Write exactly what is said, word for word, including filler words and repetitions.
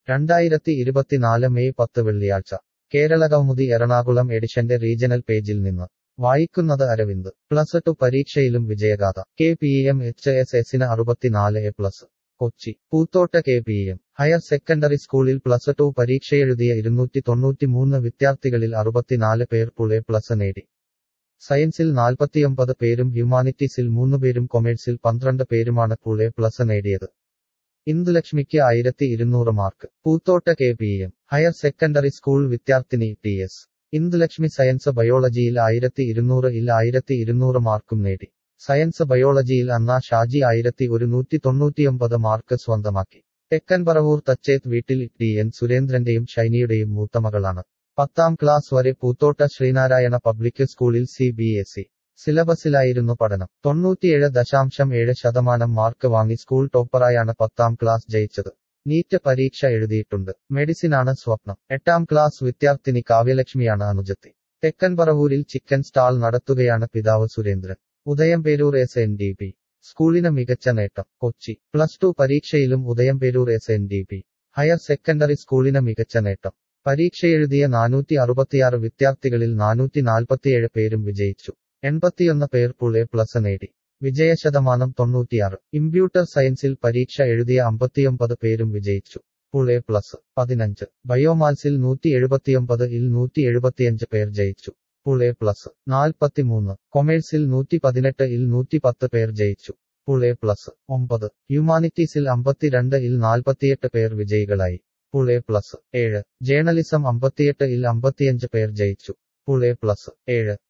രണ്ടായിരത്തി ഇരുപത്തിനാല് മെയ് പത്ത് വെള്ളിയാഴ്ച കേരളകൗമുദി എറണാകുളം എഡിഷന്റെ റീജണൽ പേജിൽ നിന്ന് വായിക്കുന്നത് അരവിന്ദ്. പ്ലസ് ടു പരീക്ഷയിലും വിജയഗാഥ. K P M H S എസിന് അറുപത്തിനാല് A plus. Kochi. Poothotta K P M higher secondary സ്കൂളിൽ പ്ലസ് ടു പരീക്ഷയെഴുതിയ ഇരുന്നൂറ്റി തൊണ്ണൂറ്റിമൂന്ന് വിദ്യാർത്ഥികളിൽ അറുപത്തിനാല് പേർ ഫുൾ എ പ്ലസ് നേടി. സയൻസിൽ നാൽപ്പത്തിയൊമ്പത് പേരും ഹ്യൂമാനിറ്റീസിൽ മൂന്നുപേരും കൊമേഴ്സിൽ പന്ത്രണ്ട് പേരുമാണ് ഫുൾ എ പ്ലസ് നേടിയത്. ഇന്ദുലക്ഷ്മിക്ക് ആയിരത്തി ഇരുന്നൂറ് mark. Poothotta K P M higher secondary school വിദ്യാർത്ഥിനി ടി എസ് ഇന്ദുലക്ഷ്മി സയൻസ് ബയോളജിയിൽ ആയിരത്തി ഇരുന്നൂറ് ഇൽ ആയിരത്തി ഇരുന്നൂറ് മാർക്കും നേടി. സയൻസ് ബയോളജിയിൽ അന്ന ഷാജി ആയിരത്തി ഒരുന്നൂറ്റി തൊണ്ണൂറ്റിയൊമ്പത് മാർക്ക് സ്വന്തമാക്കി. തെക്കൻ പറവൂർ തച്ചേത്ത് വീട്ടിൽ ടി എൻ സുരേന്ദ്രന്റെയും ഷൈനിയുടെയും മൂത്തമകളാണ്. പത്താം ക്ലാസ് വരെ പൂത്തോട്ട ശ്രീനാരായണ പബ്ലിക് സ്കൂളിൽ സി ബി എസ് ഇ സിലബസിലായിരുന്നു പഠനം. തൊണ്ണൂറ്റിയേഴ് ദശാംശം ഏഴ് ശതമാനം മാർക്ക് വാങ്ങി സ്കൂൾ ടോപ്പറായാണ് പത്താം ക്ലാസ് ജയിച്ചത്. നീറ്റ് പരീക്ഷ എഴുതിയിട്ടുണ്ട്. മെഡിസിനാണ് സ്വപ്നം. എട്ടാം ക്ലാസ് വിദ്യാർത്ഥിനി കാവ്യലക്ഷ്മിയാണ് അനുജത്തി. തെക്കൻ പറവൂരിൽ ചിക്കൻ സ്റ്റാൾ നടത്തുകയാണ് പിതാവ് Surendran. Udayamperoor S N D P സ്കൂളിന് മികച്ച നേട്ടം. കൊച്ചി. പ്ലസ് ടു പരീക്ഷയിലും Udayamperoor S N D P higher secondary സ്കൂളിന് മികച്ച നേട്ടം. പരീക്ഷയെഴുതിയ നാനൂറ്റി അറുപത്തിയാറ് വിദ്യാർത്ഥികളിൽ നാനൂറ്റി നാൽപ്പത്തിയേഴ് പേരും വിജയിച്ചു. എൺപത്തിയൊന്ന് പേർ ഫുൾ എ പ്ലസ് നേടി. വിജയശതമാനം തൊണ്ണൂറ്റിയാറ്. കമ്പ്യൂട്ടർ സയൻസിൽ പരീക്ഷ എഴുതിയ അമ്പത്തിയൊമ്പത് പേരും വിജയിച്ചു. ഫുൾ എ പ്ലസ് പതിനഞ്ച്. ബയോമാത്സിൽ നൂറ്റി എഴുപത്തിയൊമ്പത് ഇൽ നൂറ്റി എഴുപത്തിയഞ്ച് പേർ ജയിച്ചു. ഫുൾ എ പ്ലസ് നാൽപ്പത്തിമൂന്ന്. കൊമേഴ്സിൽ നൂറ്റി പതിനെട്ട് ഇൽ നൂറ്റി പത്ത് പേർ ജയിച്ചു. ഫുൾ എ പ്ലസ് ഒമ്പത്. ഹ്യൂമാനിറ്റീസിൽ അമ്പത്തിരണ്ട് ഇൽ നാൽപ്പത്തിയെട്ട് പേർ വിജയികളായി. ഫുൾ എ പ്ലസ് ഏഴ്. ജേർണലിസം അമ്പത്തിയെട്ട് ഇൽ അമ്പത്തിയഞ്ച് പേർ ജയിച്ചു. ഫുൾ എ പ്ലസ് ഏഴ്.